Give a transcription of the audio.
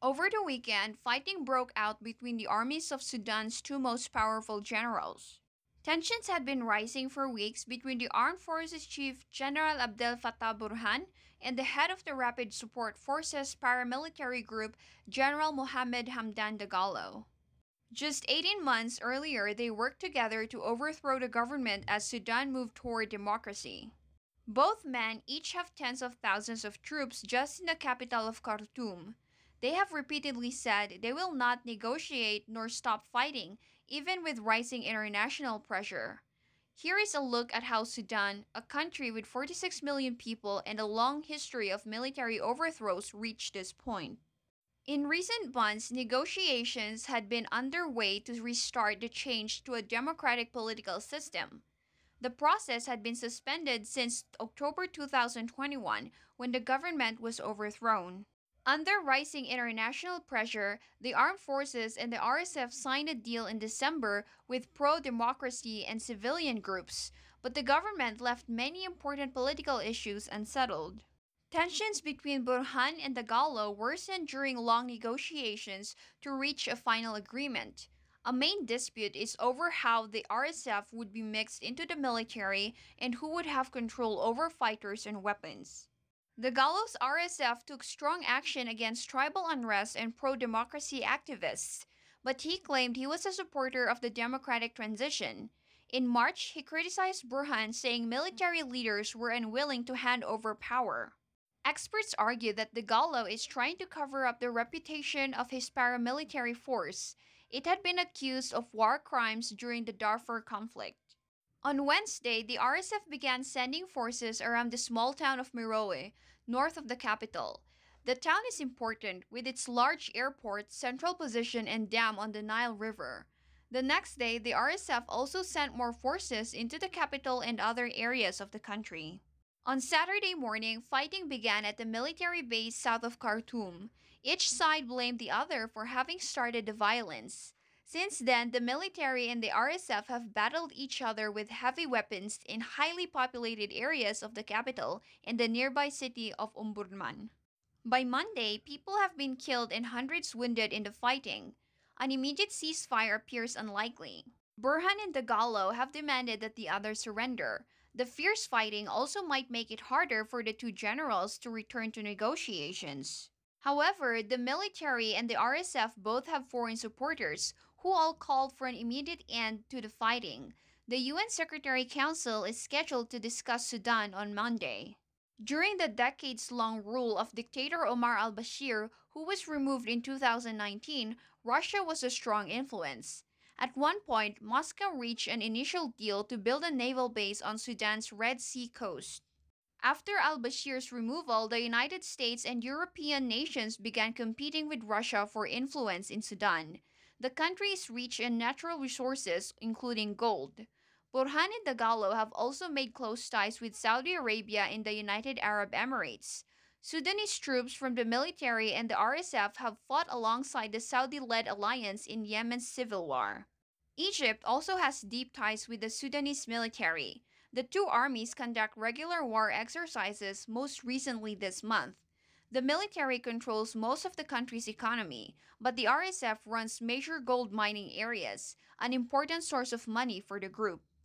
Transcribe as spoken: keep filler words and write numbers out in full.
Over the weekend, fighting broke out between the armies of Sudan's two most powerful generals. Tensions had been rising for weeks between the Armed Forces Chief General Abdel Fattah Burhan and the head of the Rapid Support Forces paramilitary group General Mohammed Hamdan Dagalo. Just eighteen months earlier, they worked together to overthrow the government as Sudan moved toward democracy. Both men each have tens of thousands of troops just in the capital of Khartoum. They have repeatedly said they will not negotiate nor stop fighting, even with rising international pressure. Here is a look at how Sudan, a country with forty-six million people and a long history of military overthrows, reached this point. In recent months, negotiations had been underway to restart the change to a democratic political system. The process had been suspended since October two thousand twenty-one when the government was overthrown. Under rising international pressure, the armed forces and the R S F signed a deal in December with pro democracy and civilian groups, but the government left many important political issues unsettled. Tensions between Burhan and Dagalo worsened during long negotiations to reach a final agreement. A main dispute is over how the R S F would be mixed into the military and who would have control over fighters and weapons. Dagallo's R S F took strong action against tribal unrest and pro democracy activists, but he claimed he was a supporter of the democratic transition. In March, he criticized Burhan, saying military leaders were unwilling to hand over power. Experts argue that Dagalo is trying to cover up the reputation of his paramilitary force. It had been accused of war crimes during the Darfur conflict. On Wednesday, the R S F began sending forces around the small town of Meroe, north of the capital. The town is important with its large airport, central position, and dam on the Nile River. The next day, the R S F also sent more forces into the capital and other areas of the country. On Saturday morning, fighting began at the military base south of Khartoum. Each side blamed the other for having started the violence. Since then, the military and the R S F have battled each other with heavy weapons in highly populated areas of the capital and the nearby city of Omdurman. By Monday, people have been killed and hundreds wounded in the fighting. An immediate ceasefire appears unlikely. Burhan and Dagalo have demanded that the others surrender. The fierce fighting also might make it harder for the two generals to return to negotiations. However, the military and the R S F both have foreign supporters who all called for an immediate end to the fighting. The U N Secretary Council is scheduled to discuss Sudan on Monday. During the decades-long rule of dictator Omar al-Bashir, who was removed in two thousand nineteen, Russia was a strong influence. At one point, Moscow reached an initial deal to build a naval base on Sudan's Red Sea coast. After al-Bashir's removal, the United States and European nations began competing with Russia for influence in Sudan. The country is rich in natural resources, including gold. Burhan and Dagalo have also made close ties with Saudi Arabia and the United Arab Emirates. Sudanese troops from the military and the R S F have fought alongside the Saudi-led alliance in Yemen's civil war. Egypt also has deep ties with the Sudanese military. The two armies conduct regular war exercises, most recently this month. The military controls most of the country's economy, but the R S F runs major gold mining areas, an important source of money for the group.